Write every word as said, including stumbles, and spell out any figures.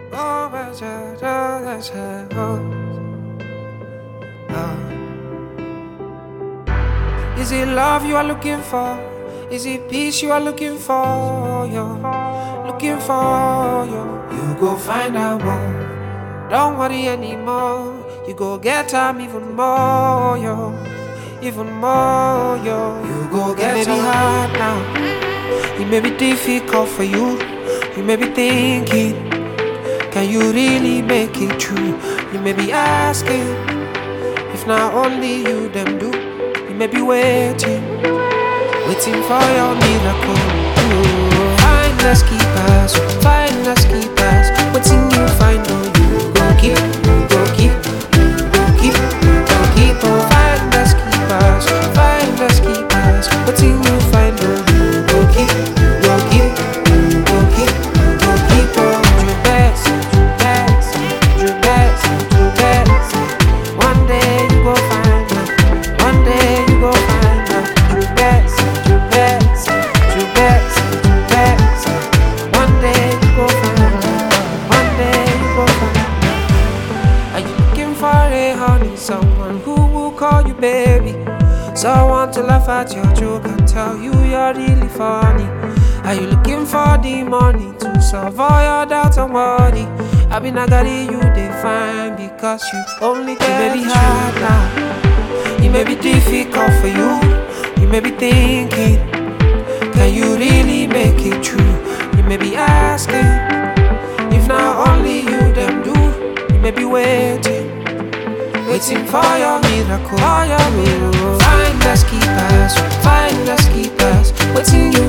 Oh, my child, oh, my child, oh, oh. Is it love you are looking for? Is it peace you are looking for? Yo, looking for yo. You go find out more. Don't worry anymore. You go get time even more, yo, even more, yo. You go get it may be hard now. It may be difficult for you. You may be thinking, can you really make it true? You may be asking, if not only you them do. You may be waiting, waiting for your miracle. Ooh. Find us keepers, find us keepers. Waiting you find on you go keep, go keep, go keep, go keep on. Find us keepers, find us keepers. Waiting you find on you go keep, go keep, go keep, go keep on. Do best, do best, do best, do best. One day you go find her, one day you go find her. Do best, do best, do best, do best. One day you go find her, one day you go find her. Are you looking for a honey, someone who will call you baby? Someone to laugh at your joke and tell you you're really funny. Are you looking for the money to solve all your doubts and worry? I been I got it, you define because you only get it may be hard now. It may be difficult for you. You may be thinking, can you really make it true? You may be asking, if not only you them do. You may be waiting, waiting for your miracle, for your miracle. Find us keepers, find us keepers. Waiting you